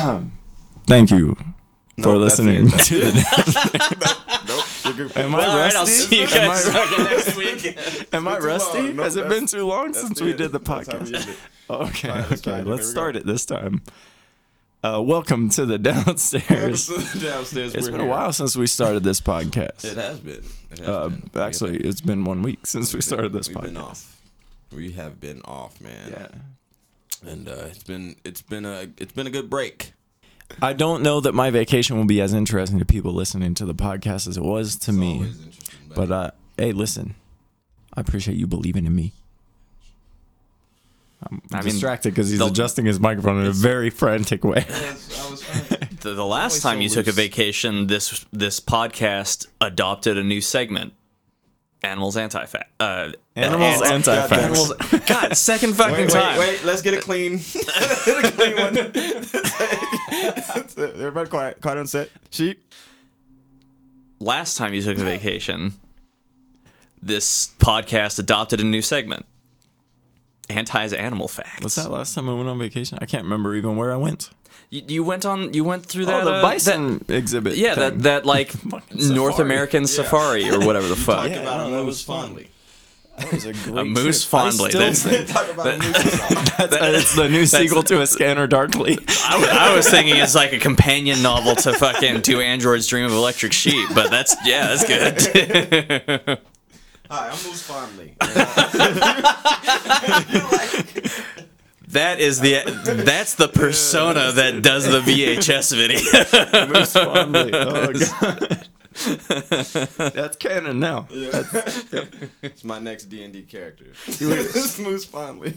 Thank you for listening to the Am I rusty? All right, I'll see you guys next week. Am I rusty? No, Has it been too long that's since it. we did the That's how we podcast? end it. Okay, All right, let's try okay. it. Let's Here we start go. it this time. Welcome to the downstairs. Downstairs. It's we're been a here. while since we started this podcast. It has been. It has been. Actually, it's been 1 week since we started this We've podcast. been off. We have been off, man. Yeah. And it's been a good break. I don't know that my vacation will be as interesting to people listening to the podcast as it was to me. Always interesting, But hey, listen, I appreciate you believing in me. I'm distracted because he's adjusting his microphone in a very frantic way. I was trying. The last time you took a vacation, this podcast adopted a new segment. Animals anti-fat. Animals anti-facts. God, second fucking time. Wait, let's get it clean. Let's get a clean one. Everybody quiet on set. Sheep. Last time you took a vacation, this podcast adopted a new segment. Anti's animal facts. Was that last time I went on vacation? I can't remember even where I went. You went through that the bison exhibit. Yeah, thing. that like North safari. American safari or whatever the fuck. Talk about a moose fondly. That was a great A moose trip. I fondly. still That's- think Talk about a moose. it's the new sequel to A Scanner Darkly. I was thinking it's like a companion novel to fucking To Android's Dream of Electric Sheep, but that's good. Hi, I'm Moose Fondly. That's the persona that does the VHS video. Moose fondly. Oh, God. That's canon now. It's my next D&D character. It's Moose Fondly.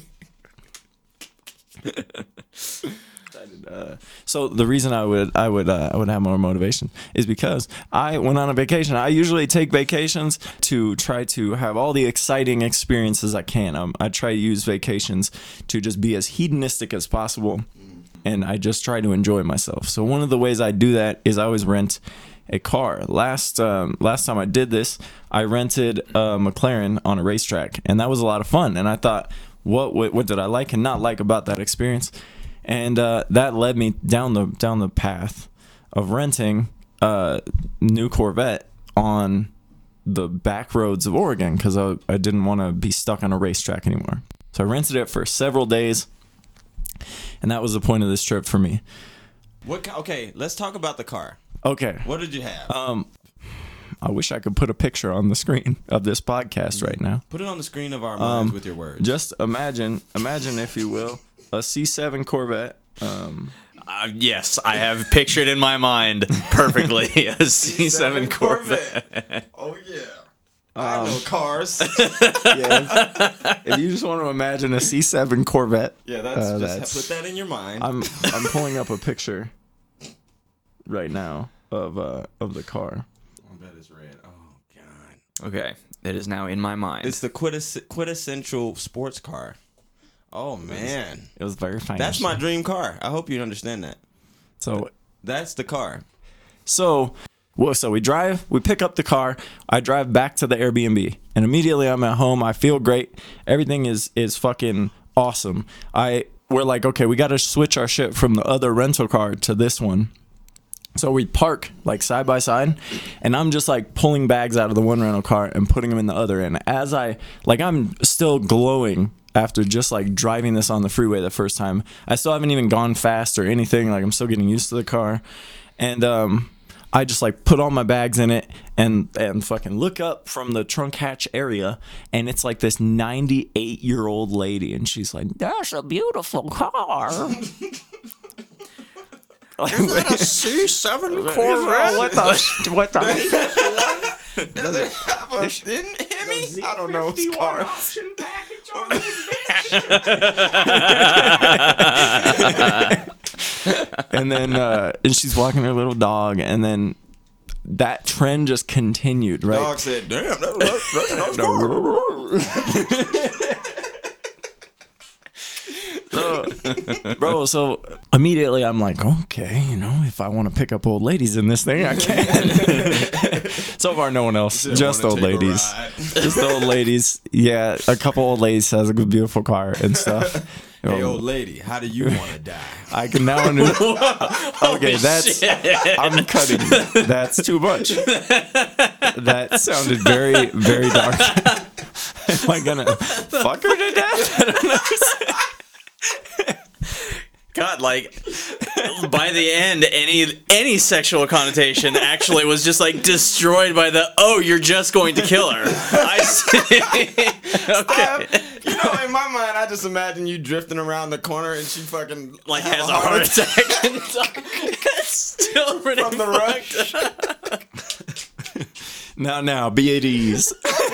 So the reason I would have more motivation is because I went on a vacation. I usually take vacations to try to have all the exciting experiences I can. I try to use vacations to just be as hedonistic as possible, and I just try to enjoy myself. So one of the ways I do that is I always rent a car. Last time I did this, I rented a McLaren on a racetrack, and that was a lot of fun. And I thought, what did I like and not like about that experience? And that led me down the path of renting a new Corvette on the back roads of Oregon because I didn't want to be stuck on a racetrack anymore. So I rented it for several days, and that was the point of this trip for me. Okay, let's talk about the car. Okay. What did you have? I wish I could put a picture on the screen of this podcast right now. Put it on the screen of our minds with your words. Just imagine if you will, a C7 Corvette. Yes, I have pictured in my mind perfectly a C7 Corvette. Oh yeah. I know cars. If you just want to imagine a C7 Corvette, Yeah, that's put that in your mind. I'm pulling up a picture right now of the car. I bet it's red. Oh god. Okay, it is now in my mind. It's the quintessential sports car. Oh man, It was very fine. that's my dream car. I hope you understand that. So That's the car. So we pick up the car. I drive back to the Airbnb, and immediately I'm at home. I feel great. Everything is fucking awesome. We're like, okay, we got to switch our shit from the other rental car to this one. So we park like side by side, and I'm just like pulling bags out of the one rental car and putting them in the other. And as I'm still glowing after just like driving this on the freeway the first time. I still haven't even gone fast or anything. Like I'm still getting used to the car. And I just like put all my bags in it and fucking look up from the trunk hatch area, and it's like this 98-year-old lady, and she's like, "That's a beautiful car." Like, Is that a C7 Corvette? what the Does it have a Hemi? I don't know. It's cars. And then and she's walking her little dog, and then that trend just continued, right? Dog said, "Damn, that's a Bro, so immediately I'm like, okay, if I want to pick up old ladies in this thing, I can. So far, no one else, just old ladies. Just old ladies. Yeah, a couple old ladies has a good, beautiful car and stuff. Hey, old lady, how do you want to die? I can now understand. Okay, that's I'm cutting. That's too much. That sounded very, very dark. Am I gonna fuck her to death? I don't know. God, like by the end, any sexual connotation actually was just like destroyed by the you're just going to kill her. I see. Okay. You know, in my mind, I just imagine you drifting around the corner and she fucking Like have has a heart attack. And still pretty from the rush. Now, be at ease.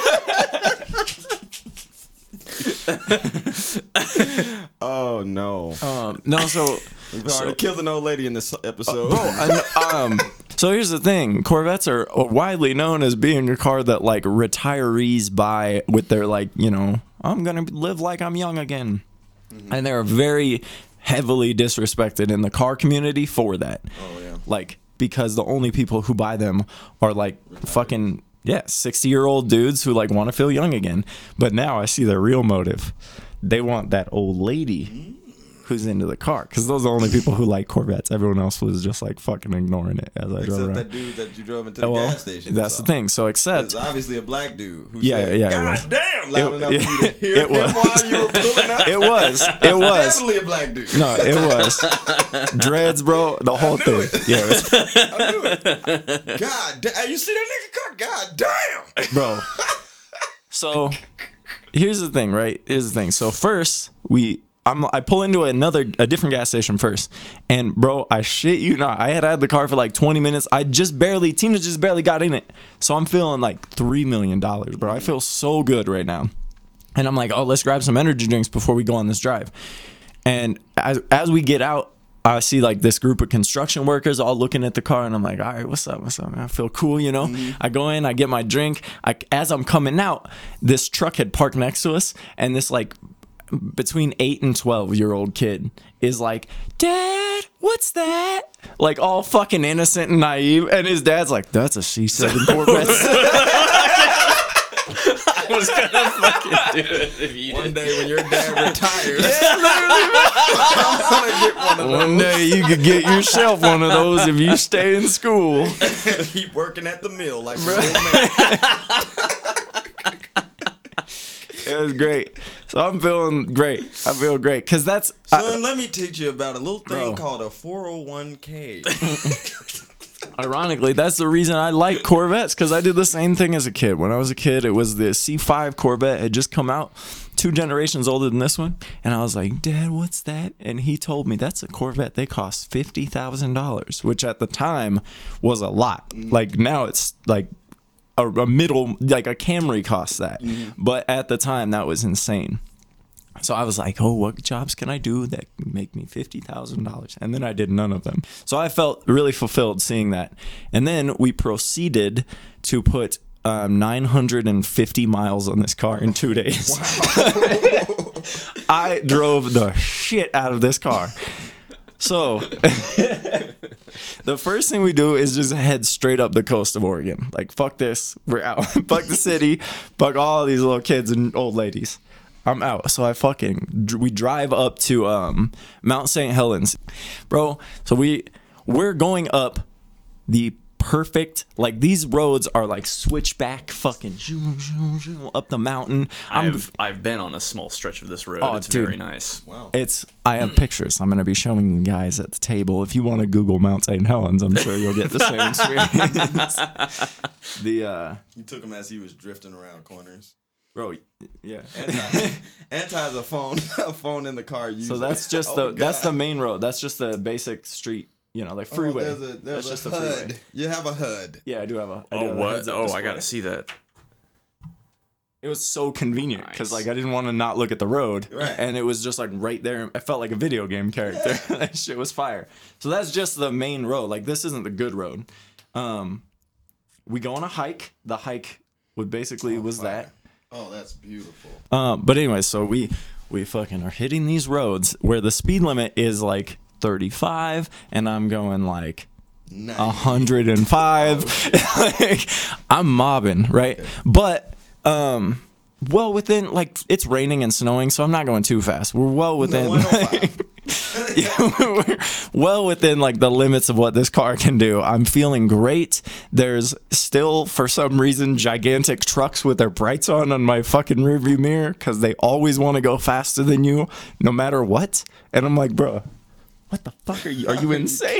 Oh no! No, so We've already killed an old lady in this episode. so here's the thing: Corvettes are widely known as being a car that like retirees buy with their like, I'm gonna live like I'm young again, and they're very heavily disrespected in the car community for that. Oh yeah. Like, because the only people who buy them are like fucking 60-year-old dudes who like want to feel young again. But now I see their real motive. They want that old lady who's into the car, because those are the only people who like Corvettes. Everyone else was just like fucking ignoring it as I drove Except around. that dude that you drove into the gas station. That's the thing. So except It's obviously a black dude who Yeah, said, yeah, it God was. damn, loud enough for you to hear it him was. while you were pulling up. it was Definitely a black dude. no, it was dreads, bro. The whole thing. it. Yeah, it was, I knew it. God damn, you see that nigga car? God damn. bro. So here's the thing, right? Here's the thing. So first I pull into a different gas station first, and bro, I shit you not, I had the car for like 20 minutes. Tina just barely got in it, so I'm feeling like $3 million, bro. I feel so good right now, and I'm like, let's grab some energy drinks before we go on this drive. And as we get out, I see like this group of construction workers all looking at the car, and I'm like, all right, what's up, man? I feel cool, I go in, I get my drink. As I'm coming out, this truck had parked next to us, and this like between 8 and 12-year-old kid is like, Dad, what's that? Like all fucking innocent and naive, and his dad's like, that's a C7 Corvette. I was gonna fucking do it if you One day when your dad retires, I'm gonna get one of One day you could get yourself one of those if you stay in school. those. Keep working at the mill like an old man. It was great. So I'm feeling great. I feel great because that's Son, let me teach you about a little thing Bro. called a 401k. ironically, that's the reason I like Corvettes, because I did the same thing as a kid. When I was a kid, it was the C5 Corvette had just come out, 2 generations older than this one, and I was like, Dad, what's that? And he told me that's a Corvette. They cost $50,000, which at the time was a lot. Like now it's like a middle, like a Camry costs that, but at the time that was insane. So I was like, what jobs can I do that make me $50,000? And then I did none of them. So I felt really fulfilled seeing that. And then we proceeded to put 950 miles on this car in 2 days. Wow. I drove the shit out of this car. So the first thing we do is just head straight up the coast of Oregon. Like, fuck this. We're out. Fuck the city. Fuck all these little kids and old ladies. I'm out. So we drive up to Mount St. Helens. Bro, so we're going up the perfect, like these roads are like switchback fucking up the mountain. I've been on a small stretch of this road. It's dude. very nice. Wow. I have pictures I'm going to be showing you guys at the table. If you want to Google Mount St. Helens, I'm sure you'll get the same experience. You took him as he was drifting around corners. Bro, yeah. Anti has a phone in the car. So that's just that's the main road. That's just the basic street, like freeway. There's that's just a a freeway. HUD. You have a HUD. Yeah, I do have a. What? Oh, I gotta see that. It was so convenient because Nice. like I didn't want to not look at the road, Right. and it was just like right there. I felt like a video game character. That shit was fire. So that's just the main road. Like this isn't the good road. We go on a hike. The hike was that. Oh, that's beautiful. But anyway, so we fucking are hitting these roads where the speed limit is like 35, and I'm going like 105. Like, I'm mobbing, right? But well within, like, it's raining and snowing, so I'm not going too fast. We're well within. No, 105. we're well within like the limits of what this car can do. I'm feeling great. There's still, for some reason, gigantic trucks with their brights on my fucking rearview mirror because they always want to go faster than you, no matter what. And I'm like, bro, what the fuck are you? Are you insane?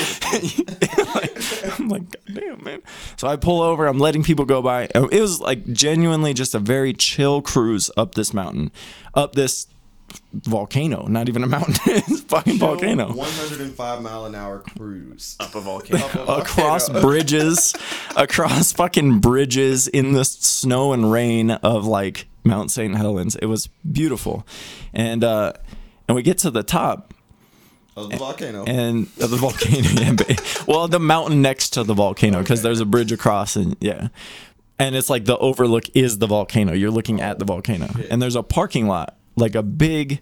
I'm like, God damn, man. So I pull over. I'm letting people go by. It was like genuinely just a very chill cruise up this mountain, up this volcano. Not even a mountain. It's a fucking volcano. 105-mile-an-hour cruise Up a volcano. Across bridges, across fucking bridges in the snow and rain of like Mount St. Helens. It was beautiful, and we get to the top. of the volcano. And of the volcano, yeah. Well, the mountain next to the volcano, because there's a bridge across, and yeah. And it's like the overlook is the volcano. You're looking at the volcano. Yeah. And there's a parking lot, like a big,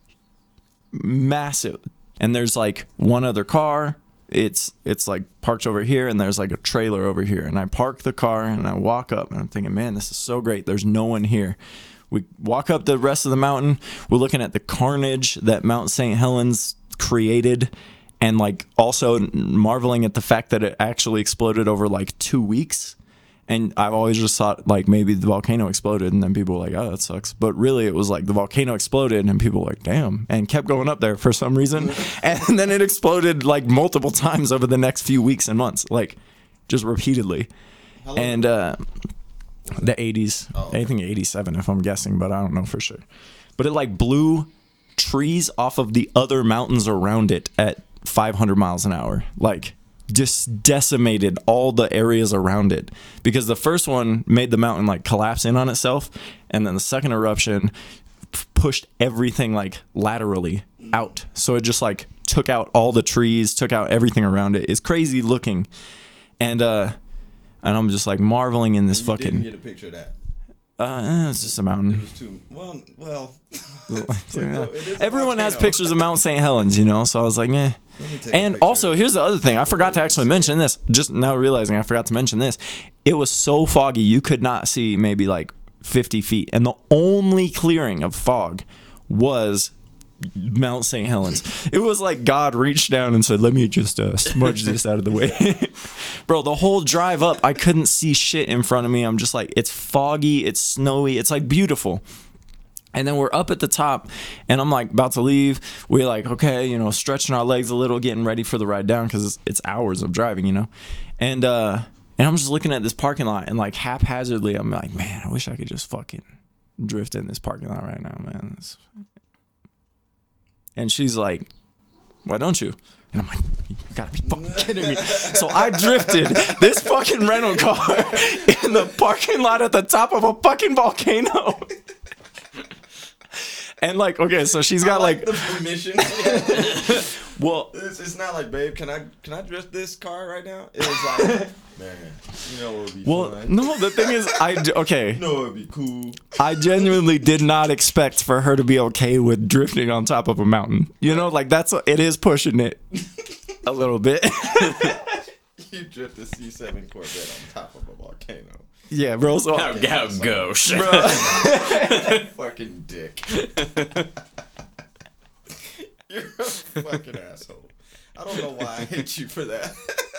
massive, and there's like one other car. It's like parked over here, and there's like a trailer over here. And I park the car, and I walk up, and I'm thinking, man, this is so great. There's no one here. We walk up the rest of the mountain. We're looking at the carnage that Mount St. Helens created, and like also marveling at the fact that it actually exploded over like 2 weeks. And I've always just thought like maybe the volcano exploded, and then people were like, oh, that sucks. But really it was like the volcano exploded, and people were like, damn, and kept going up there for some reason. And then it exploded like multiple times over the next few weeks and months, like just repeatedly. And the 80s, I think 87 if I'm guessing, but I don't know for sure. But it like blew trees off of the other mountains around it at 500 miles an hour, like just decimated all the areas around it, because the first one made the mountain like collapse in on itself, and then the second eruption pushed everything like laterally out, so it just like took out all the trees, took out everything around it. It's crazy looking, and I'm just like marveling in this You fucking didn't get a picture of that. it's just a mountain. It was too well. Everyone has pictures of Mount St. Helens, you know, so I was like, eh. Let me take a And picture. also, here's the other thing. I forgot to actually mention this. Just now realizing I forgot to mention this. It was so foggy, you could not see maybe like 50 feet. And the only clearing of fog was Mount St. Helens. It was like God reached down and said, let me just smudge this out of the way. Bro, the whole drive up, I couldn't see shit in front of me. I'm just like, it's foggy, it's snowy, it's like beautiful. And then we're up at the top, and I'm like about to leave. We're like, okay, you know, stretching our legs a little, getting ready for the ride down, because it's hours of driving, you know. And I'm just looking at this parking lot, and like haphazardly, I'm like, man, I wish I could just fucking drift in this parking lot right now, man. And she's like, why don't you? And I'm like, you gotta be fucking kidding me. So I drifted this fucking rental car in the parking lot at the top of a fucking volcano. And like, okay, so she's got like the permission. well, It's not like, babe, can I drift this car right now? It was like, man, you know what would be fun. no, the thing is, okay, No, it would be cool. I genuinely did not expect for her to be okay with drifting on top of a mountain. You know, like it is pushing it a little bit. You drift a C7 Corvette on top of a volcano. Yeah, bro. So How gauche. Fucking dick. You're a fucking asshole. I don't know why I hate you for that.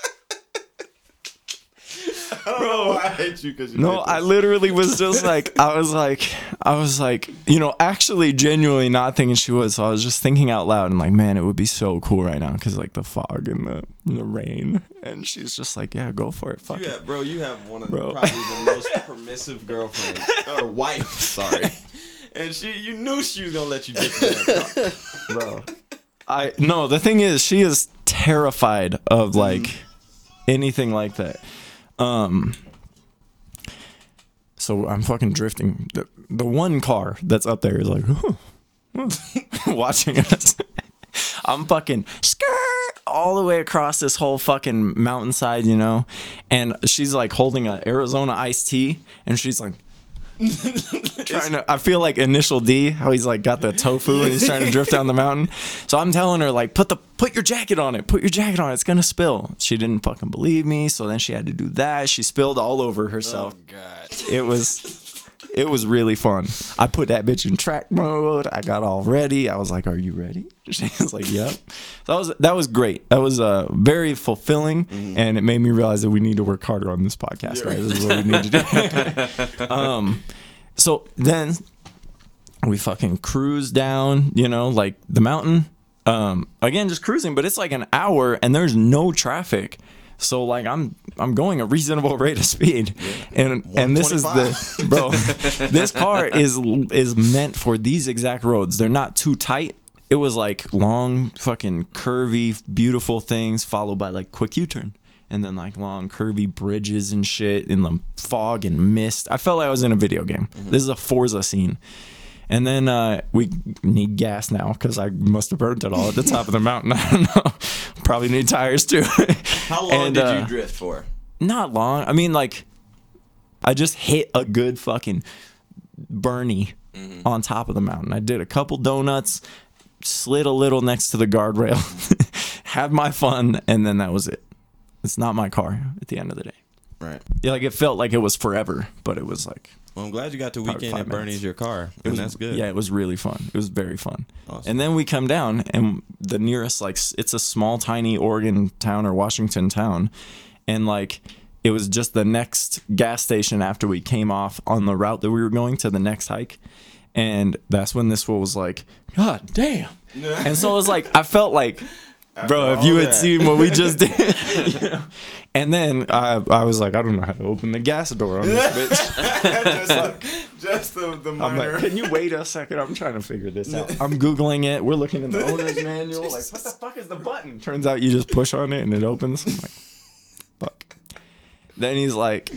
I don't know why I hate you because you no, did this. I literally was just like, I was like, you know, actually genuinely not thinking she was. So I was just thinking out loud and like, man, it would be so cool right now because like the fog and the rain. And she's just like, yeah, go for it. Fuck it. Bro, you have one of Bro. probably the most permissive girlfriends or wife. Sorry, and you knew she was gonna let you get that car. Bro. No, the thing is, she is terrified of like anything like that. So I'm fucking drifting. The one car that's up there is like watching us. I'm fucking skirt all the way across this whole fucking mountainside, you know, and she's like holding an Arizona iced tea, and she's like trying to. I feel like Initial D, how he's like got the tofu and he's trying to drift down the mountain. So I'm telling her like, put your jacket on it. Put your jacket on it. It's gonna spill. She didn't fucking believe me, so then she had to do that. She spilled all over herself. Oh God. It was it was really fun. I put that bitch in track mode. I got all ready. I was like, "Are you ready?" She was like, "Yep." So that was great. That was very fulfilling, and it made me realize that we need to work harder on this podcast. Right, this is what we need to do. So then we fucking cruise down, like the mountain. Again, just cruising, but it's like an hour, and there's no traffic. So like I'm going a reasonable rate of speed, and this is bro. This car is meant for these exact roads. They're not too tight. It was like long, fucking curvy, beautiful things, followed by like quick U-turn, and then like long, curvy bridges and shit in the fog and mist. I felt like I was in a video game. This is a Forza scene. And then we need gas now because I must have burned it all at the top of the mountain. I don't know. Probably need tires too. How long did you drift for? Not long. I mean, like, I just hit a good fucking Bernie on top of the mountain. I did a couple donuts, slid a little next to the guardrail, had my fun, and then that was it. It's not my car at the end of the day. Right. Yeah, like it felt like it was forever, but it was like. Well, I'm glad you got the weekend Probably and 5 Bernie's minutes. your car. And that's good. Yeah, it was really fun. It was very fun. Awesome. And then we come down, and the nearest, like, it's a small, tiny Oregon town or Washington town. And, like, it was just the next gas station after we came off on the route that we were going to the next hike. And that's when this fool was like, "God damn." And so it was like, I felt like, bro, if you had seen what we just did. And then I was like, I don't know how to open the gas door on this bitch. just the I'm minor. like, can you wait a second? I'm trying to figure this out. I'm Googling it. We're looking in the owner's manual. Like, what the fuck is the button? Turns out you just push on it and it opens. I'm like, fuck. Then he's like,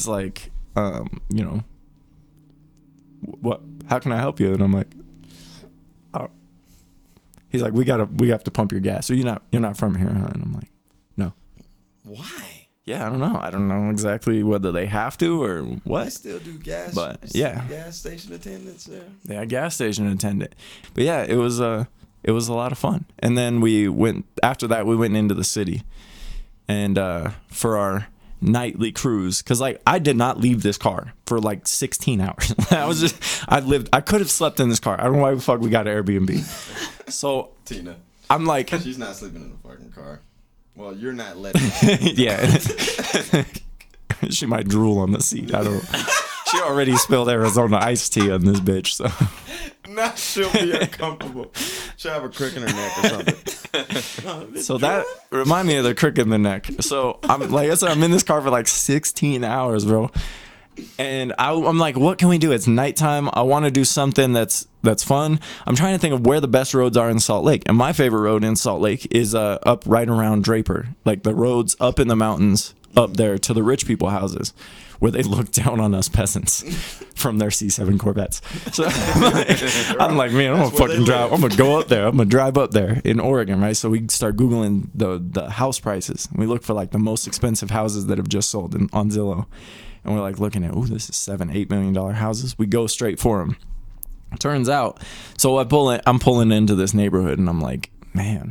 what? How can I help you? And I'm like, oh. He's like, we have to pump your gas. So you're not from here, huh? And I'm like, no. Why? Yeah, I don't know. I don't know exactly whether they have to or I what. still do gas. But, yeah. Gas station attendants there. Yeah, gas station attendant. But yeah, it was a lot of fun. And then after that we went into the city, and for our nightly cruise, because like I did not leave this car for like 16 hours. I could have slept in this car. I don't know why the fuck we got an Airbnb. So Tina. I'm like, She's not sleeping in the fucking car. Well, you're not letting her. yeah. She might drool on the seat. I don't know. She already spilled Arizona iced tea on this bitch, so. Now she'll be uncomfortable. She'll have a crick in her neck or something. So that remind me of the crick in the neck. So I'm like I said, I'm in this car for like 16 hours, bro. And I'm like, what can we do? It's nighttime. I want to do something that's fun. I'm trying to think of where the best roads are in Salt Lake. And my favorite road in Salt Lake is up right around Draper. Like the roads up in the mountains up there to the rich people houses, where they look down on us peasants from their C7 Corvettes. So I'm like, man, I'm gonna fucking drive. I'm gonna go up there. I'm gonna drive up there in Oregon, right? So we start Googling the house prices. We look for like the most expensive houses that have just sold on Zillow. And we're like looking at, oh, this is $7-8 million houses. We go straight for them. Turns out, so I'm pulling into this neighborhood, and I'm like, man,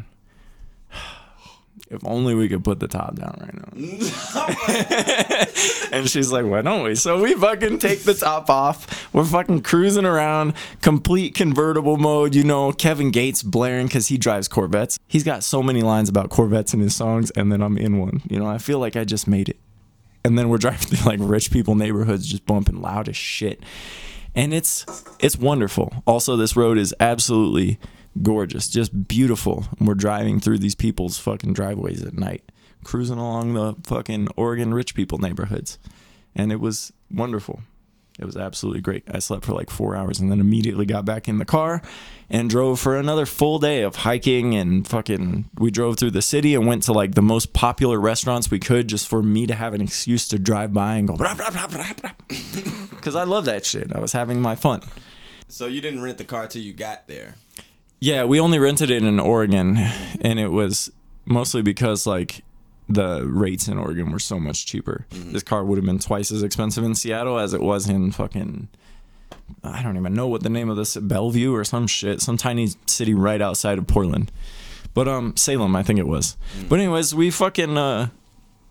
if only we could put the top down right now. And she's like, why don't we? So we fucking take the top off. We're fucking cruising around, complete convertible mode. Kevin Gates blaring because he drives Corvettes. He's got so many lines about Corvettes in his songs, and then I'm in one. I feel like I just made it. And then we're driving through like rich people neighborhoods, just bumping loud as shit. And it's wonderful. Also, this road is absolutely gorgeous, just beautiful. And we're driving through these people's fucking driveways at night, cruising along the fucking Oregon rich people neighborhoods. And it was wonderful. It was absolutely great. I slept for like 4 hours and then immediately got back in the car and drove for another full day of hiking, and we drove through the city and went to like the most popular restaurants we could, just for me to have an excuse to drive by and go because I love that shit. I was having my fun. So you didn't rent the car till you got there? Yeah, we only rented it in Oregon, and it was mostly because like the rates in Oregon were so much cheaper. Mm-hmm. This car would have been twice as expensive in Seattle as it was in fucking, I don't even know what the name of this, Bellevue or some shit, some tiny city right outside of Portland. But Salem, I think it was. Mm-hmm. But anyways, we fucking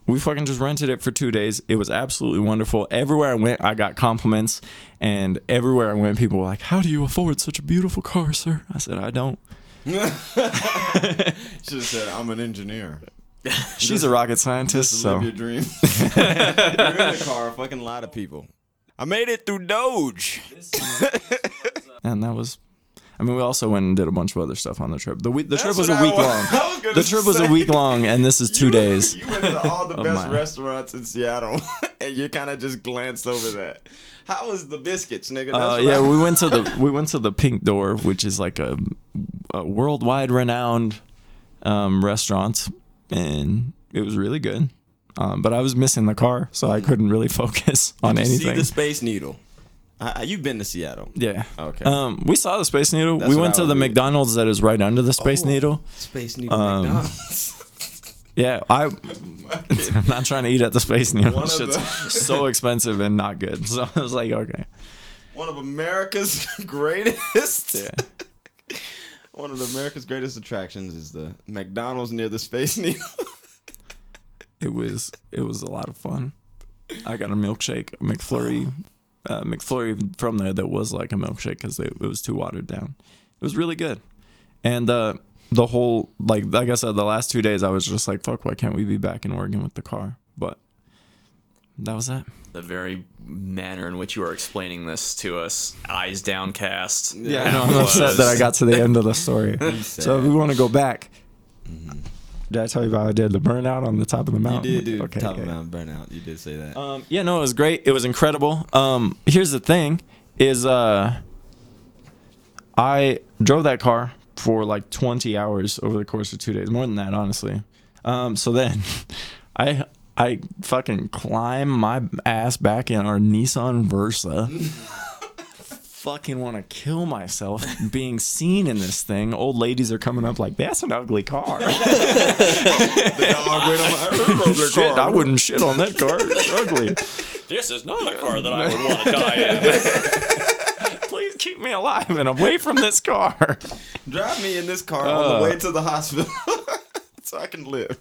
we fucking just rented it for 2 days. It was absolutely wonderful. Everywhere I went, I got compliments, and everywhere I went, people were like, "How do you afford such a beautiful car, sir?" I said, "I don't." Should have said, "I'm an engineer." She's a rocket scientist, Just so live your dream. You're in the car, fucking a lot of people. I made it through Doge. and that was. I mean, we also went and did a bunch of other stuff on the trip. The trip That's was what a week I long. was gonna The trip was a say. week long, and this is 2 days. You went to all the best mine. restaurants in Seattle, and you kind of just glanced over that. How was the biscuits, nigga? That's Yeah, what I- we went to the Pink Door, which is like a worldwide renowned restaurant, and it was really good. But I was missing the car, so I couldn't really focus on Did you see anything. the Space Needle? You've been to Seattle. Yeah. Okay. We saw the Space Needle. That's We what went I to was the reading. McDonald's that is right under the Space Oh. Needle. Space Needle McDonald's. Yeah, I'm not trying to eat at the Space Needle. One of Shit's the- so expensive and not good. So I was like, okay. One of America's greatest. Yeah. One of America's greatest attractions is the McDonald's near the Space Needle. It was a lot of fun. I got a milkshake, a McFlurry from there that was like a milkshake because it was too watered down. It was really good, and the whole like I said, the last 2 days I was just like, fuck, why can't we be back in Oregon with the car? But that was that. The very manner in which you are explaining this to us, eyes downcast. Yeah, I know. I'm upset that I got to the end of the story. So if we want to go back, did I tell you about I did the burnout on the top of the You mountain? did do Okay, Top okay. of Mountain Burnout. You did say that. Yeah, no, it was great. It was incredible. Here's the thing: is I drove that car for like 20 hours over the course of 2 days, more than that, honestly. So then, I fucking climb my ass back in our Nissan Versa. Fucking want to kill myself being seen in this thing. Old ladies are coming up like, "That's an ugly car." The dog went on my Shit, I wouldn't shit on that car. It's ugly. This is not a car that I would want to die in. Please keep me alive and away from this car. Drive me in this car on the way to the hospital so I can live.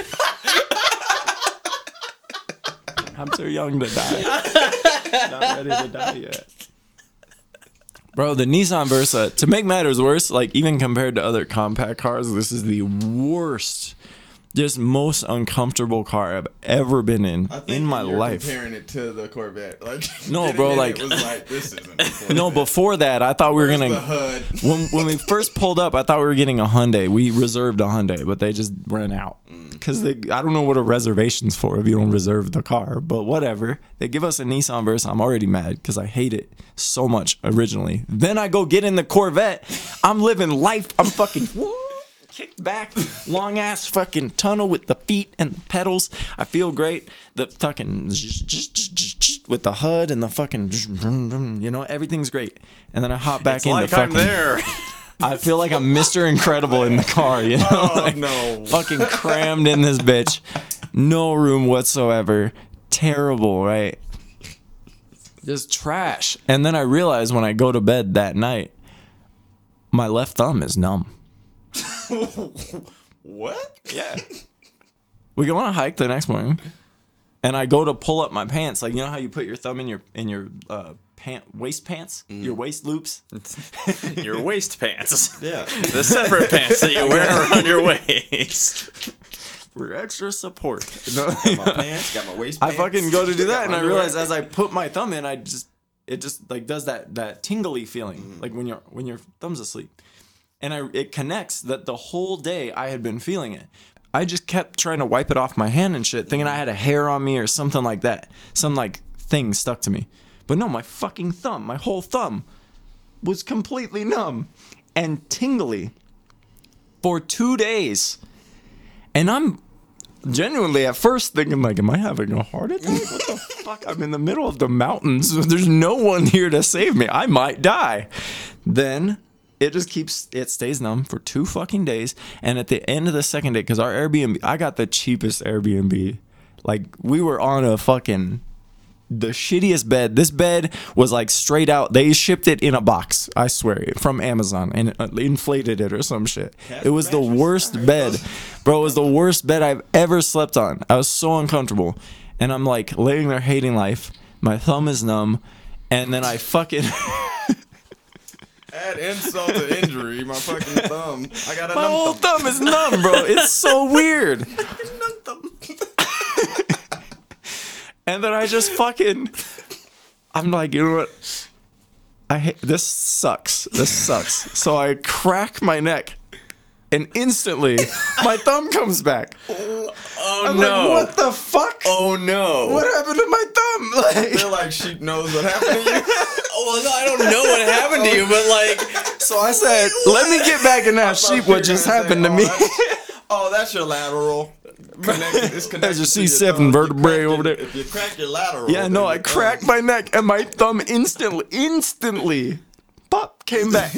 I'm too young to die. Not ready to die yet. Bro, the Nissan Versa, to make matters worse, like even compared to other compact cars, this is the worst, just most uncomfortable car I've ever been in my you're life. Comparing it to the Corvette, like No, getting bro, in like- it was like this isn't. a Corvette. No, before that, I thought we were Where's gonna. the hood. When we first pulled up, I thought we were getting a Hyundai. We reserved a Hyundai, but they just ran out because I don't know what a reservation's for if you don't reserve the car. But whatever, they give us a Nissan Versa. I'm already mad because I hate it so much originally. Then I go get in the Corvette. I'm living life. I'm fucking kicked back, long ass fucking tunnel with the feet and the pedals. I feel great. The fucking with the HUD and the fucking, you know, everything's great. And then I hop back It's in like the I'm fucking. there. I feel like I'm Mr. Incredible in the car, you know? Oh Like, no! fucking crammed in this bitch. No room whatsoever. Terrible, right? Just trash. And then I realize when I go to bed that night, my left thumb is numb. What? Yeah. We go on a hike the next morning, and I go to pull up my pants. Like, you know how you put your thumb in your waist pants? Your waist loops? Your waist pants. Yeah. The separate pants that you wear around your waist. For extra support. Got my pants. Got my waist. I fucking go to do that, and I realize that. as I put my thumb in, it just like does that tingly feeling, like when your thumb's asleep, and it connects that the whole day I had been feeling it. I just kept trying to wipe it off my hand and shit, thinking I had a hair on me or something like that, some like thing stuck to me. But no, my fucking thumb, my whole thumb, was completely numb and tingly for 2 days, and I'm genuinely at first thinking like, am I having a heart attack? What the fuck? I'm in the middle of the mountains. There's no one here to save me. I might die. Then it stays numb for 2 fucking days. And at the end of the second day, because our Airbnb, I got the cheapest Airbnb. Like, we were on a fucking the shittiest bed. This bed was like straight out. They shipped it in a box, I swear, from Amazon and inflated it or some shit. It was the worst bed. Bro, it was the worst bed I've ever slept on. I was so uncomfortable. And I'm like laying there hating life. My thumb is numb. And then I fucking... Add insult to injury, my fucking thumb. I got a My numb whole thumb. thumb is numb, bro. It's so weird. And then I just fucking... I'm like, you know what? This sucks. This sucks. So I crack my neck. And instantly, my thumb comes back. Oh I'm no! like, what the fuck? Oh no! What happened to my thumb? I Like, feel like she knows what happened to you. Well, no, I don't know what happened to you, but like, so I said, let me get back in that sheep. What just happened to me? That's your lateral. It's connected That's your to C7 thumb. vertebrae You crack over there. If you crack your lateral. Yeah, no, then I your cracked my neck and my thumb instantly, pop, came back.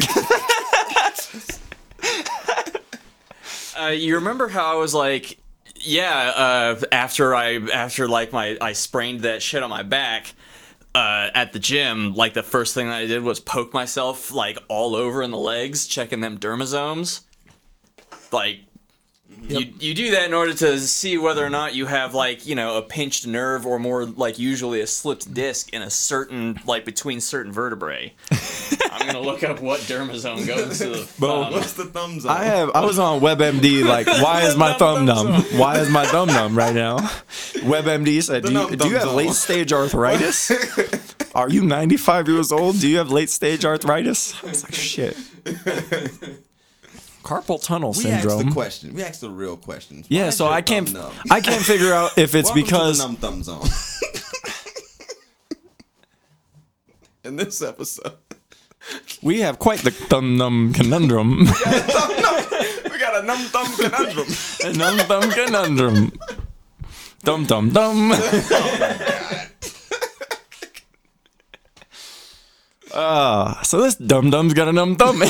you remember how I was like, yeah, after I sprained that shit on my back at the gym, like the first thing that I did was poke myself like all over in the legs, checking them dermasomes. Like, you do that in order to see whether or not you have like, you know, a pinched nerve or more like usually a slipped disc in a certain, like between certain vertebrae. I'm gonna look up what dermasome goes to the thumb. What's the thumbs up? I was on WebMD, like, why is my thumb numb? Why is my thumb numb right now? WebMD said, do you have late stage arthritis? Are you 95 years old? Do you have late stage arthritis? I was like, shit. Carpal tunnel We asked syndrome. the question. We asked the real questions. Why Yeah, is so your I can't thumb numb? I can't figure out if it's Welcome because to the numb thumb zone. In this episode, we have quite the thumb numb conundrum. we got a numb thumb conundrum. A numb thumb conundrum. Dum dum dum. So this dum dum's got a numb thumb.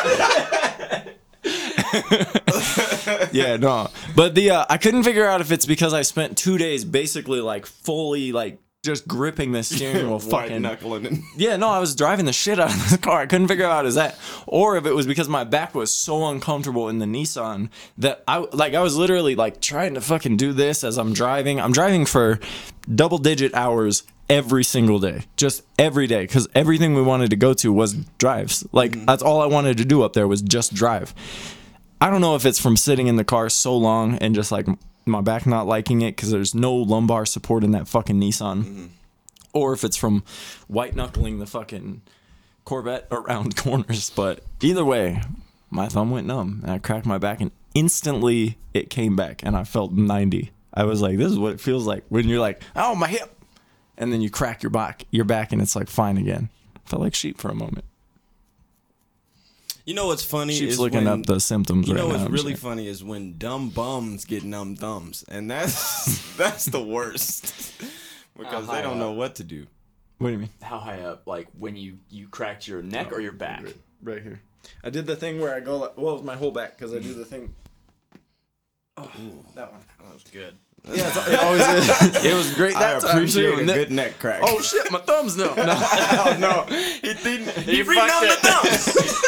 Yeah, no. But I couldn't figure out if it's because I spent 2 days basically like fully like just gripping the steering wheel, White fucking. knuckling it. Yeah, no, I was driving the shit out of the car. I couldn't figure out is that, or if it was because my back was so uncomfortable in the Nissan that I was literally like trying to fucking do this as I'm driving. I'm driving for double-digit hours every single day, just every day, because everything we wanted to go to was drives. Like that's all I wanted to do up there was just drive. I don't know if it's from sitting in the car so long and just like my back not liking it because there's no lumbar support in that fucking Nissan, or if it's from white knuckling the fucking Corvette around corners. But either way, my thumb went numb and I cracked my back and instantly it came back and I felt 90. I was like, this is what it feels like when you're like, oh, my hip, and then you crack your back and it's like fine again. Felt like sheep for a moment. You know what's funny? Sheep's is looking when, up the symptoms You right know now. what's I'm really saying. funny is when dumb bums get numb thumbs, and that's the worst because they don't know what to do. What do you mean? How high up? Like when you cracked your neck or your back? Right here. I did the thing where I go like, well, it was my whole back because I do the thing. Oh, that one. That was good. Yeah, it always is. It was great I that time appreciate too. a good neck crack. Oh shit, my thumb's numb. No, no. he didn't. He He renumbed the thumbs.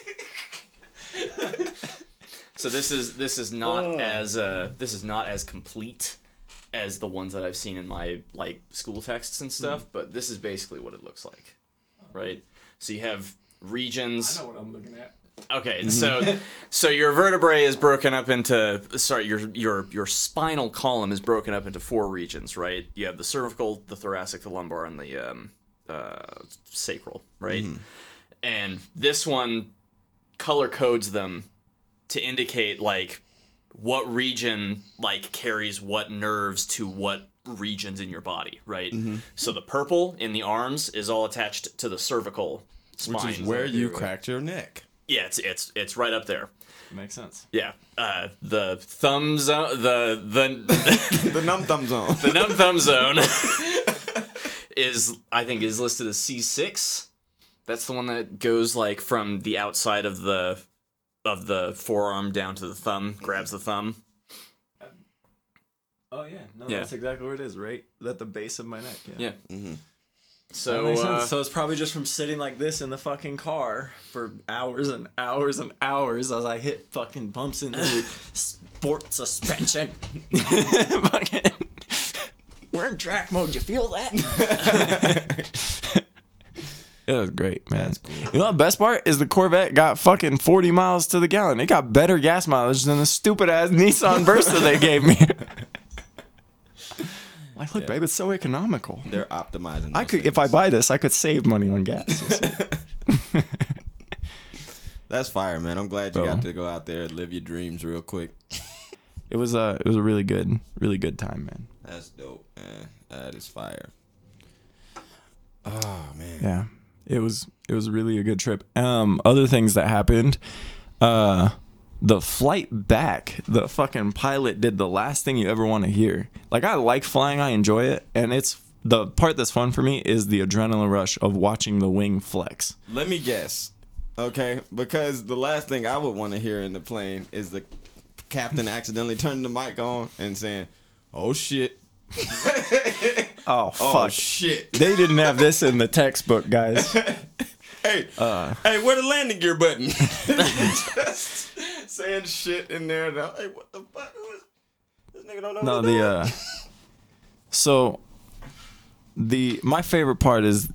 So this is not as complete as the ones that I've seen in my like school texts and stuff, but this is basically what it looks like, right? So you have regions. I know what I'm looking at. Okay, so your vertebrae is broken up into your spinal column is broken up into 4 regions, right? You have the cervical, the thoracic, the lumbar, and the sacral, right? And this one color codes them to indicate like what region like carries what nerves to what regions in your body, right? So the purple in the arms is all attached to the cervical spine. Which is where you cracked your neck. Yeah, it's right up there. Makes sense. Yeah, the thumb zone, the The numb thumb zone. the numb thumb zone is listed as C6. That's the one that goes like from the outside of the forearm down to the thumb, grabs the thumb. Oh yeah, no, Yeah. that's exactly what it is, right at the base of my neck. Yeah. Mm-hmm. So, So it's probably just from sitting like this in the fucking car for hours and hours and hours as I hit fucking bumps into sport suspension. Fucking, we're in track mode. You feel that? It was great, man. You know the best part is the Corvette got fucking 40 miles to the gallon. It got better gas mileage than the stupid ass Nissan Versa they gave me. Like, look, babe, it's so economical. They're optimizing. I those could, if I things. buy this, I could save money on gas. That's fire, man. I'm glad you Bro. got to go out there and live your dreams real quick. It was a really good time, man. That's dope, man. That is fire. Oh man. Yeah, it was really a good trip. Other things that happened, the flight back, the fucking pilot did the last thing you ever want to hear. Like, I like flying, I enjoy it, and it's the part that's fun for me is the adrenaline rush of watching the wing flex. Let me guess. Okay, because the last thing I would want to hear in the plane is the captain accidentally turning the mic on and saying, "Oh shit." Oh fuck! Oh shit. They didn't have this in the textbook, guys. Hey, hey, where the landing gear button? Just saying shit in there. Now. Hey, what the fuck? Who is this nigga? Don't know. No, what he's doing. So my favorite part is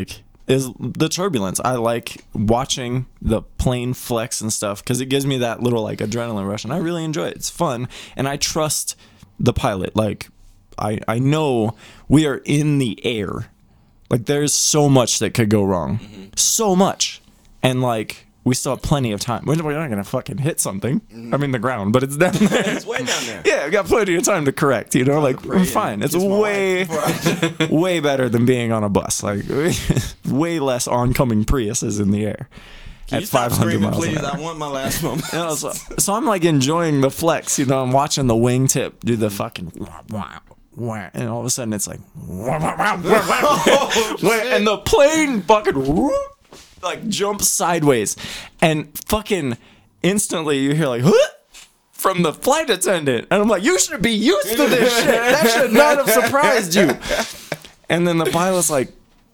the turbulence. I like watching the plane flex and stuff because it gives me that little like adrenaline rush, and I really enjoy it. It's fun, and I trust the pilot. Like, I know we are in the air. Like, there's so much that could go wrong. So much. And, like, we still have plenty of time. We're not going to fucking hit something. I mean, the ground, but it's down there. It's way down there. Yeah, we got plenty of time to correct, you know? Like, we're fine. It's way better than being on a bus. Like, way less oncoming Priuses in the air. Can At you stop 500 screaming, miles an please? hour. I want my last moment. You know, so I'm like enjoying the flex, you know. I'm watching the wingtip do the fucking wah, wah, wah, and all of a sudden it's like wah, wah, wah, wah, wah, and the plane fucking whoop, like jumps sideways, and fucking instantly you hear like huh, from the flight attendant, and I'm like, you should be used to this shit. That should not have surprised you. And then the pilot's like,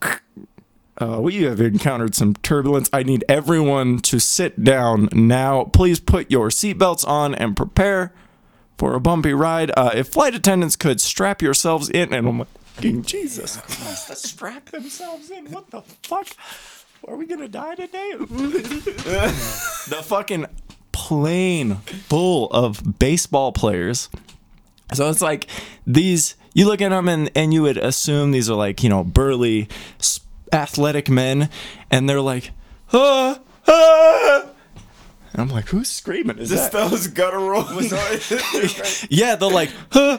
we have encountered some turbulence. I need everyone to sit down now. Please put your seatbelts on and prepare for a bumpy ride. If flight attendants could strap yourselves in. And I'm like, Jesus Christ, to strap themselves in? What the fuck? Are we going to die today? The fucking plane full of baseball players. So it's like these, you look at them and you would assume these are like, you know, burly, athletic men, and they're like, ah, ah. And I'm like, who's screaming? Is Just that? those guttural noises. Yeah, they're like, huh.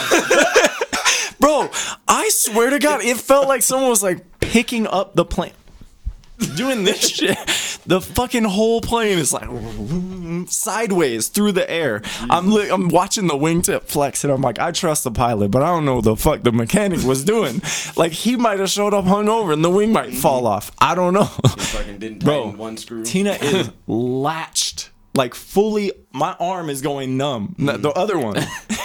Bro, I swear to God, it felt like someone was like picking up the plane, doing this shit. The fucking whole plane is like sideways through the air. I'm watching the wingtip flex, and I'm like, I trust the pilot, but I don't know what the fuck the mechanic was doing. Like, he might have showed up hungover, and the wing might fall off. I don't know. Fucking didn't tighten one screw. Tina is latched, like fully. My arm is going numb. The other one.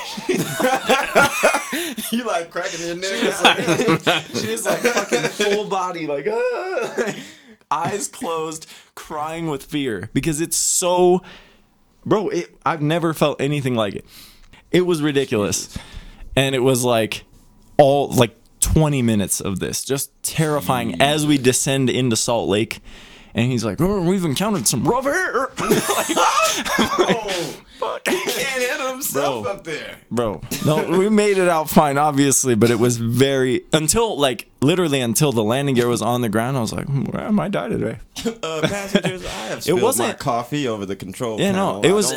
You like cracking your neck. She's like fucking full body, like eyes closed, crying with fear because it's so, bro. I've never felt anything like it. It was ridiculous, and it was like all like 20 minutes of this, just terrifying as we descend into Salt Lake. And he's like, oh, we've encountered some rough air. Fuck. He can't hit himself Bro. up there. Bro, no, we made it out fine, obviously, but it was literally until the landing gear was on the ground. I was like, I might die today. Passengers, I have spilled wasn't- my coffee over the control Yeah, panel. no, it was.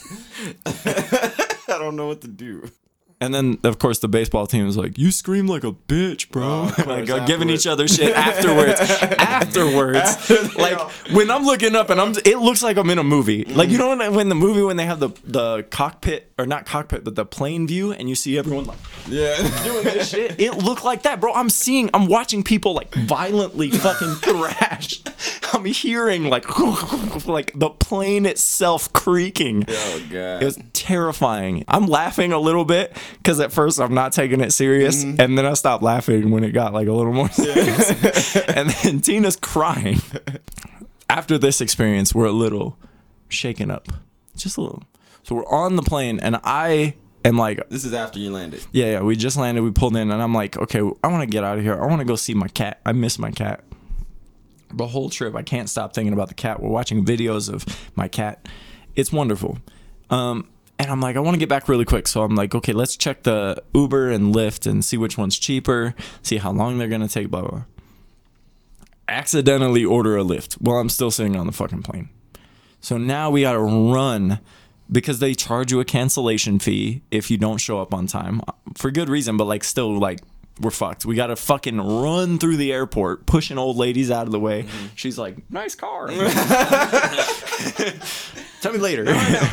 I don't know what to do. And then, of course, the baseball team was like, you scream like a bitch, bro. of course, Like, giving afterwards. each other shit afterwards. Like, when I'm looking up and it looks like I'm in a movie. Like, you know when they have the cockpit, or not cockpit, but the plane view, and you see everyone like Yeah. doing this shit. It looked like that, bro. I'm watching people like violently fucking thrashed. I'm hearing like the plane itself creaking. Oh god. It was terrifying. I'm laughing a little bit because at first I'm not taking it serious, and then I stopped laughing when it got like a little more serious. And then Tina's crying. After this experience, we're a little shaken up, just a little. So we're on the plane, and I am like, This is after you landed. yeah, we just landed, we pulled in, and I'm like, okay, I want to get out of here. I want to go see my cat. I miss my cat. The whole trip, I can't stop thinking about the cat. We're watching videos of my cat. It's wonderful. And I'm like, I want to get back really quick. So I'm like, okay, let's check the Uber and Lyft and see which one's cheaper, see how long they're going to take, blah, blah, blah. Accidentally order a Lyft while I'm still sitting on the fucking plane. So now we got to run because they charge you a cancellation fee if you don't show up on time for good reason, but like still like we're fucked. We got to fucking run through the airport, pushing old ladies out of the way. She's like, nice car. Tell me later.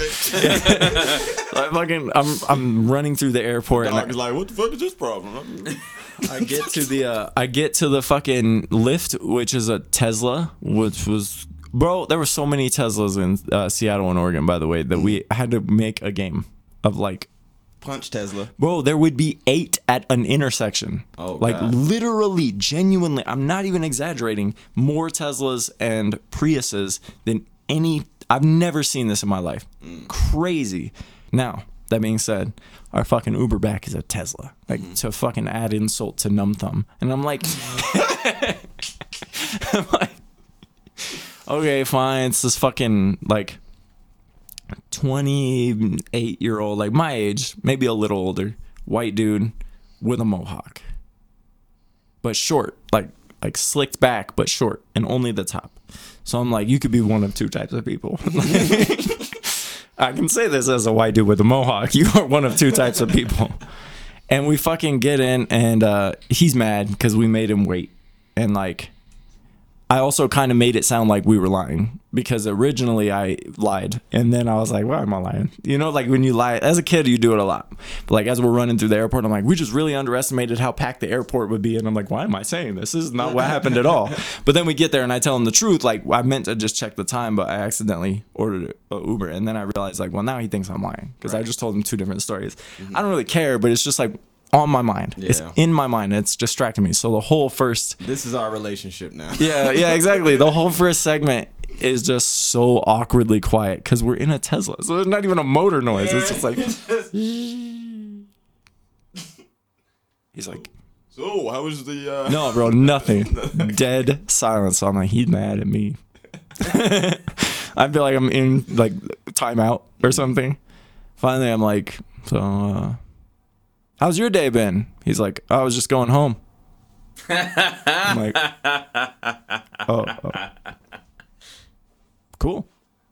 I'm running through the airport. And I was like, what the fuck is this problem? I get to the fucking Lyft, which is a Tesla, which was, bro, there were so many Teslas in Seattle and Oregon, by the way, that we had to make a game of like, Punch Tesla. bro, there would be 8 at an intersection. Oh, like God. literally, genuinely, I'm not even exaggerating, more Teslas and Priuses than any, I've never seen this in my life. Crazy. Now, that being said, our fucking Uber back is a Tesla. Like, to fucking add insult to Numb Thumb. And I'm like, okay, fine. It's this fucking, like, 28-year-old, like my age, maybe a little older, white dude with a mohawk. But short, like slicked back, but short, and only the top. So I'm like, you could be one of 2 types of people. I can say this as a white dude with a mohawk. You are one of 2 types of people. And we fucking get in, and he's mad because we made him wait. And like, I also kind of made it sound like we were lying because originally I lied. And then I was like, why am I lying? You know, like when you lie, as a kid, you do it a lot. But like as we're running through the airport, I'm like, we just really underestimated how packed the airport would be. And I'm like, why am I saying this? This is not what happened at all. But then we get there and I tell him the truth. Like I meant to just check the time, but I accidentally ordered an Uber. And then I realized like, well, now he thinks I'm lying because I just told him 2 different stories. I don't really care, but it's just like, on my mind. Yeah. It's in my mind. It's distracting me. So the whole first... This is our relationship now. Yeah, exactly. The whole first segment is just so awkwardly quiet because we're in a Tesla. So there's not even a motor noise. It's just like... He's like... So, how was the... No, bro, nothing. Dead silence. So I'm like, he's mad at me. I feel like I'm in, like, timeout or something. Finally, I'm like, so... how's your day been? He's like, I was just going home. I'm like, oh. Cool.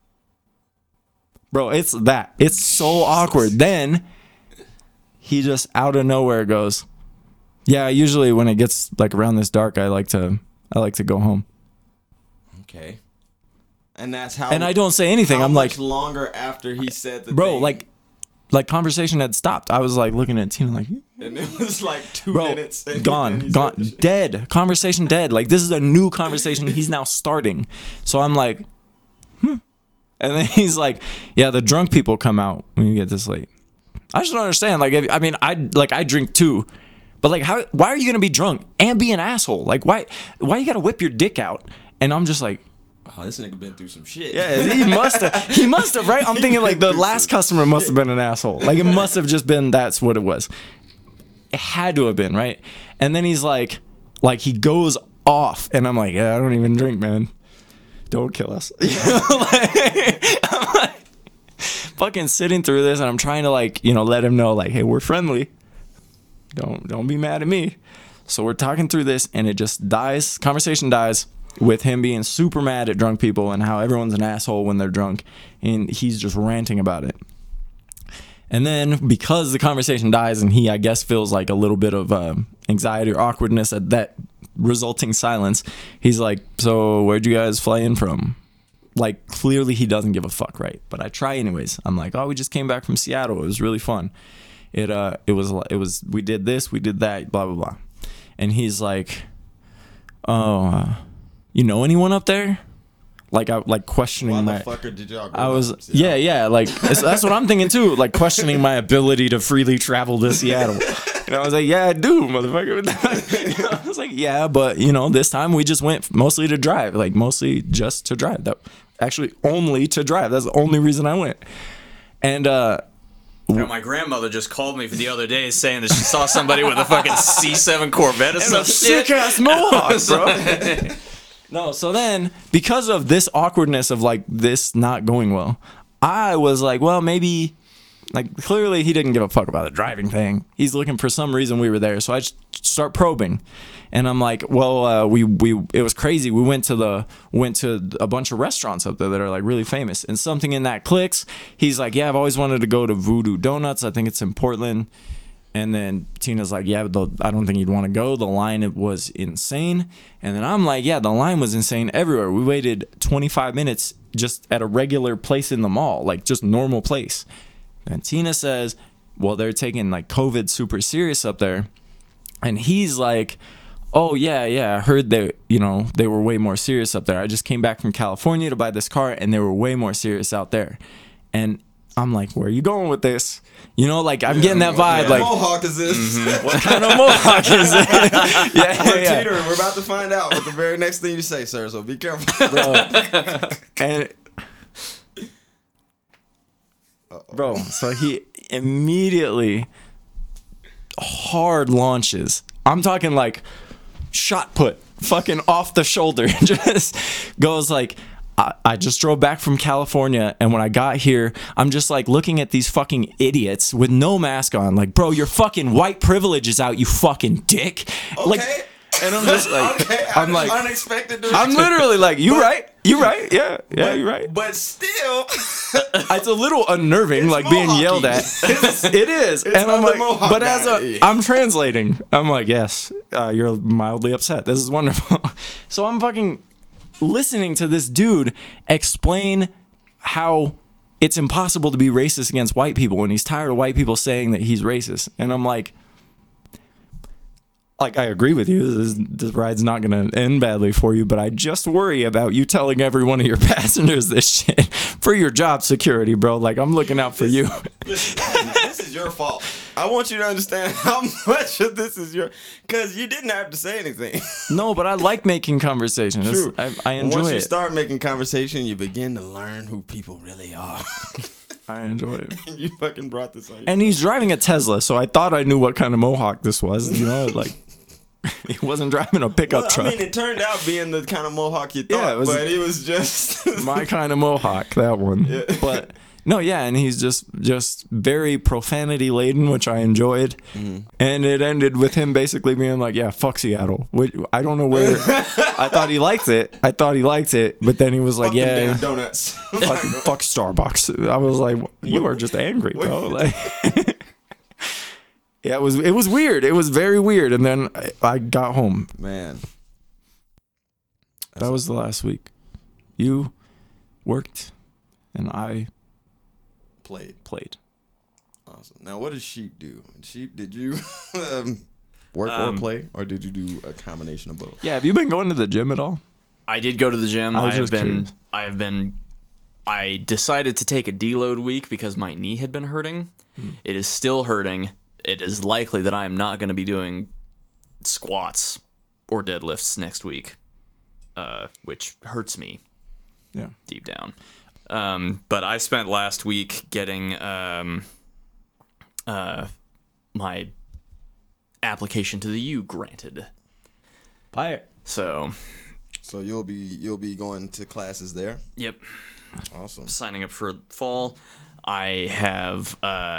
Bro, it's that. It's so awkward. Then he just out of nowhere goes, yeah, usually when it gets like around this dark, I like to go home. Okay. And that's how... And I don't say anything. How I'm much like, longer after he said the bro, thing? like conversation had stopped. I was like looking at Tina like, And it was like 2 bro, minutes. And gone, he gone, said- dead. Conversation dead. Like this is a new conversation he's now starting. So I'm like, And then he's like, yeah, the drunk people come out when you get this late. I just don't understand. Like, I drink too, but like, why are you gonna be drunk and be an asshole? Like, why you gotta whip your dick out? And I'm just like, Oh, this nigga been through some shit. yeah, he must have, right? I'm thinking like the last customer must have been an asshole. Like it must have just been, that's what it was. It had to have been, right? And then he's like he goes off and I'm like, yeah, I don't even drink, man. Don't kill us. I'm like, fucking sitting through this and I'm trying to like, let him know like, hey, we're friendly. Don't be mad at me. So we're talking through this and it just dies. Conversation dies. With him being super mad at drunk people and how everyone's an asshole when they're drunk. And he's just ranting about it. And then because the conversation dies and he, I guess, feels like a little bit of anxiety or awkwardness at that resulting silence, he's like, so where'd you guys fly in from? Like, clearly he doesn't give a fuck, right? But I try anyways. I'm like, oh, we just came back from Seattle. It was really fun. It was, we did this, we did that, blah, blah, blah. And he's like, oh, you know anyone up there? Like I like questioning Why my. the fucker did y'all go I was to Seattle? yeah, like that's what I'm thinking too. Like questioning my ability to freely travel to Seattle. And I was like, yeah, I do, motherfucker. I was like, yeah, but this time we just went mostly to drive, like mostly just to drive. That actually only to drive. That's the only reason I went. And My grandmother just called me the other day saying that she saw somebody with a fucking C7 Corvette or some shit. sick ass mohawk, bro. No, so then because of this awkwardness of like this not going well, I was like, well, maybe like clearly he didn't give a fuck about the driving thing. He's looking for some reason we were there. So I just start probing, and I'm like, well, we it was crazy. We went to a bunch of restaurants up there that are like really famous, and something in that clicks. He's like, yeah, I've always wanted to go to Voodoo Donuts. I think it's in Portland. And then Tina's like, yeah, I don't think you'd want to go. The line was insane. And then I'm like, yeah, the line was insane everywhere. We waited 25 minutes just at a regular place in the mall, like just normal place. And Tina says, well, they're taking like COVID super serious up there. And he's like, oh, yeah, I heard that, they were way more serious up there. I just came back from California to buy this car, and they were way more serious out there. And I'm like, where are you going with this? Like I'm getting that vibe. Like, what mohawk is this? what kind of mohawk is it? yeah. Teetering. We're about to find out with the very next thing you say, sir. So be careful. Bro, so he immediately hard launches. I'm talking like shot put, fucking off the shoulder. Just goes like, I just drove back from California, and when I got here, I'm just like looking at these fucking idiots with no mask on. Like, bro, your fucking white privilege is out, you fucking dick. Okay. Like, and I'm just like, okay, I'm like, unexpected. I'm literally like, you right, yeah, you're right. But still, it's a little unnerving, it's like being mohawky. yelled at. It is, and I'm under like, mohawk but guy. I'm translating. I'm like, yes, you're mildly upset. This is wonderful. So I'm fucking listening to this dude explain how it's impossible to be racist against white people, and he's tired of white people saying that he's racist. And I'm like, I agree with you. This ride's not going to end badly for you, but I just worry about you telling every one of your passengers this shit for your job security, bro. Like, I'm looking out for you. Listen, this is your fault. I want you to understand how much of this is because you didn't have to say anything. No, but I like making conversation. True. I enjoy Once you it. start making conversation, you begin to learn who people really are. I enjoy it. You fucking brought this on. And he's driving a Tesla, so I thought I knew what kind of mohawk this was. Like, he wasn't driving a pickup truck. I mean, it turned out being the kind of mohawk you thought, Yeah, but it was just my kind of mohawk, that one. Yeah. But no, yeah, and he's just very profanity laden, which I enjoyed. Mm-hmm. And it ended with him basically being like, yeah, fuck Seattle. I don't know where. I thought he liked it. But then he was like, fuck them yeah, damn donuts. fuck Starbucks. I was like, you are just angry, bro. Like, yeah, it was weird. It was very weird. And then I got home. Man, That was the last week. You worked, and I played. Awesome. Now, what does Sheep do? Sheep, did you work or play, or did you do a combination of both? Yeah, have you been going to the gym at all? I did go to the gym. I was just curious. I decided to take a deload week because my knee had been hurting. It is still hurting. It is likely that I am not going to be doing squats or deadlifts next week, which hurts me. Yeah. Deep down. But I spent last week getting my application to the U granted. So you'll be going to classes there. Yep. Awesome. Signing up for fall. I have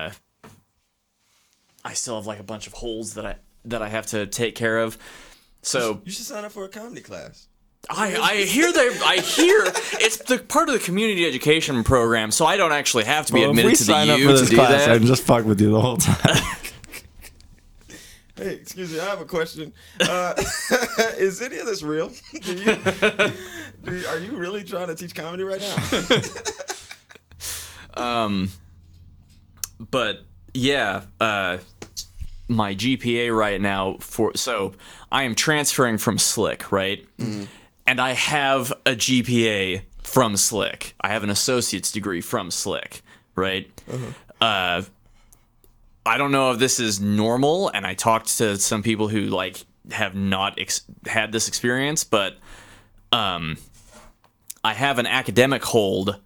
I still have like a bunch of holes that I have to take care of. So you should sign up for a comedy class. I hear it's the part of the community education program, so I don't actually have to be admitted to the U to do that. I'd just fuck with you the whole time. Hey, excuse me, I have a question. Is any of this real? Are you really trying to teach comedy right now? But yeah, my GPA right now so I am transferring from Slick, right? Mm-hmm. and I have a GPA from Slick. I have an associate's degree from Slick, right? I don't know if this is normal, and I talked to some people who like have not had this experience, but I have an academic hold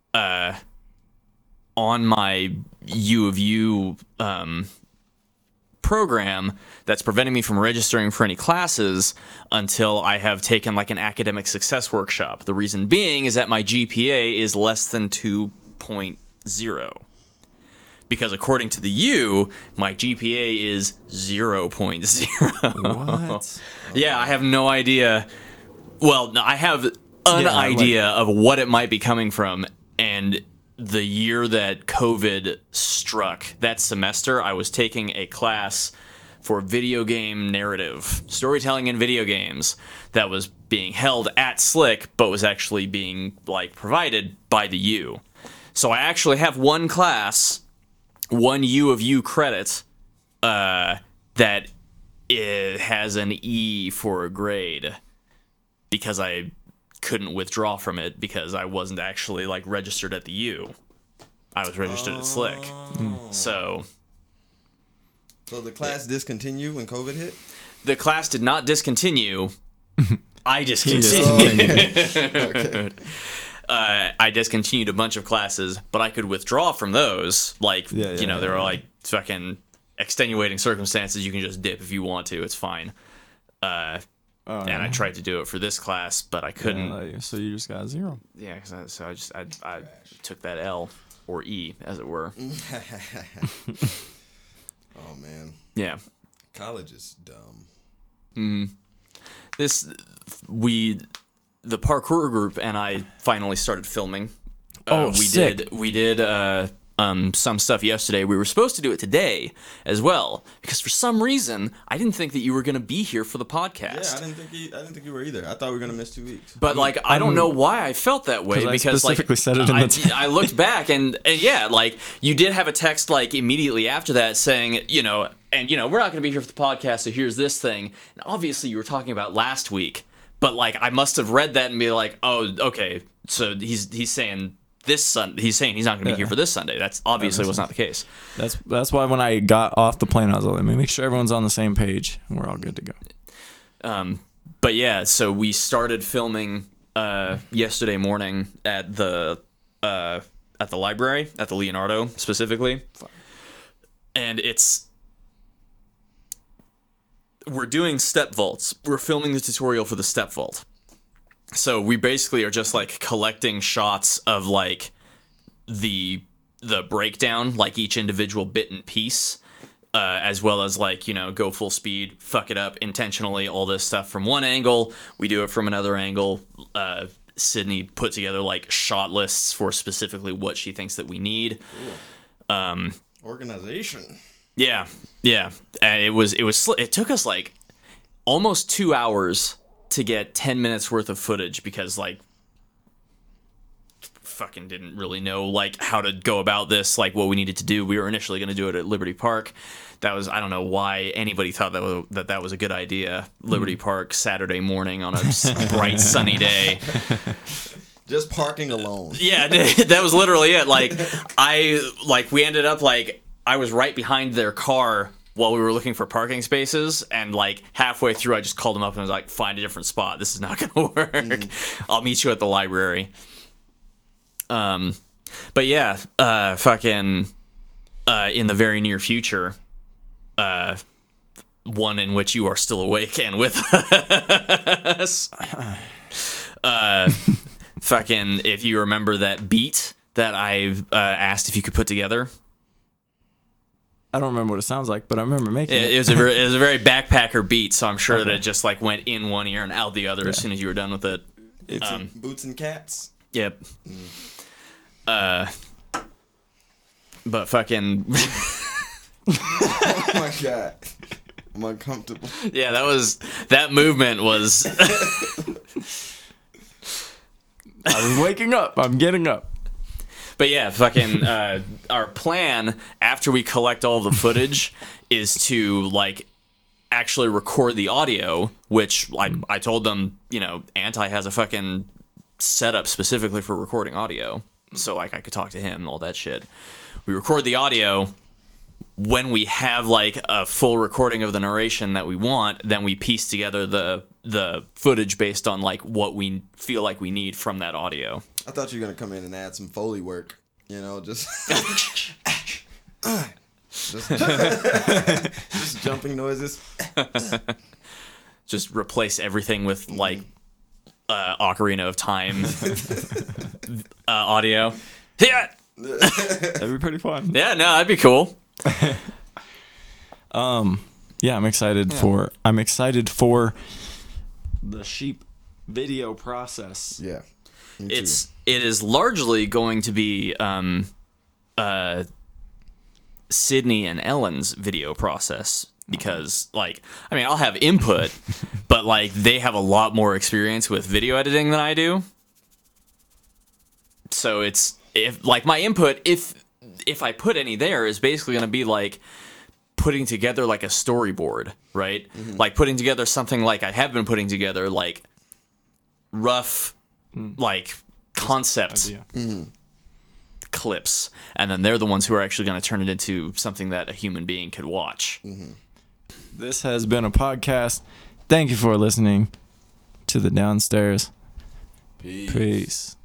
on my U of U program that's preventing me from registering for any classes until I have taken like an academic success workshop. The reason being is that my GPA is less than 2.0. Because according to the U, my GPA is 0.0. What? Yeah, I have no idea. Well, no, I have an idea of what it might be coming from, and the year that COVID struck, that semester, I was taking a class for video game narrative, storytelling in video games, that was being held at Slick, but was actually being like provided by the U. So I actually have one class, one U of U credit, that it has an E for a grade, because I couldn't withdraw from it because I wasn't actually like registered at the U. I was registered at Slick. So the class discontinued when COVID hit? the class did not discontinue. I discontinued. Okay. I discontinued a bunch of classes, but I could withdraw from those. Like, there are like fucking extenuating circumstances. You can just dip if you want to. It's fine. And I tried to do it for this class, but I couldn't. Yeah, so you just got 0. Yeah, so I took that L, or E, as it were. Oh man, Yeah. college is dumb. The parkour group and I finally started filming. Sick. We did some stuff yesterday. We were supposed to do it today as well, because for some reason I didn't think that you were going to be here for the podcast. Yeah, I didn't think you were either. I thought we were gonna miss 2 weeks. But like, I don't know why I felt that way, 'Cause I because specifically like said it in the text. I looked back and yeah, like you did have a text like immediately after that saying, we're not going to be here for the podcast, so here's this thing. And obviously you were talking about last week, but like I must have read that and be like, oh, okay, so he's saying this Sunday. He's saying he's not going to be here for this Sunday. That's obviously was not the case. That's why when I got off the plane, I was like, let me make sure everyone's on the same page and we're all good to go. But yeah, so we started filming yesterday morning at the library, at the Leonardo specifically, and we're doing step vaults. We're filming the tutorial for the step vault. So we basically are just like collecting shots of like the breakdown, like each individual bit and piece, as well as like, go full speed, fuck it up intentionally, all this stuff from one angle. We do it from another angle. Sydney put together like shot lists for specifically what she thinks that we need. Organization. Yeah. And it took us like almost 2 hours to get 10 minutes worth of footage, because like fucking didn't really know like how to go about this, like what we needed to do. We were initially going to do it at Liberty Park. I don't know why anybody thought that was a good idea. Liberty Park, Saturday morning on a bright sunny day. Just parking alone. Yeah, that was literally it. We ended up like, I was right behind their car while we were looking for parking spaces, and like halfway through I just called them up and was like, find a different spot. This is not gonna work. I'll meet you at the library. But yeah, in the very near future, one in which you are still awake and with us. If you remember that beat that I asked if you could put together. I don't remember what it sounds like, but I remember making it. It was a very backpacker beat, so I'm sure that it just like went in one ear and out the other as soon as you were done with it. It's Boots and Cats. Yep. But fucking. Oh my god, I'm uncomfortable. Yeah, that movement was. I was waking up. I'm getting up. But yeah, our plan after we collect all the footage is to like actually record the audio, which I told them, you know, Anti has a fucking setup specifically for recording audio. So like I could talk to him and all that shit. We record the audio. When we have like a full recording of the narration that we want, then we piece together the footage based on like what we feel like we need from that audio. I thought you were gonna come in and add some Foley work. You know, just just jumping noises. Just replace everything with like Ocarina of Time audio. Yeah, That'd be pretty fun. yeah, no, that'd be cool. Yeah, I'm excited for the sheep video process. Yeah, It is largely going to be Sydney and Ellen's video process because like I mean I'll have input but like they have a lot more experience with video editing than I do. So it's if like my input if I put any there is basically going to be like putting together like a storyboard, right? Like putting together something like I have been putting together like rough like concept clips, and then they're the ones who are actually going to turn it into something that a human being could watch. This has been a podcast. Thank you for listening to the Downstairs. Peace.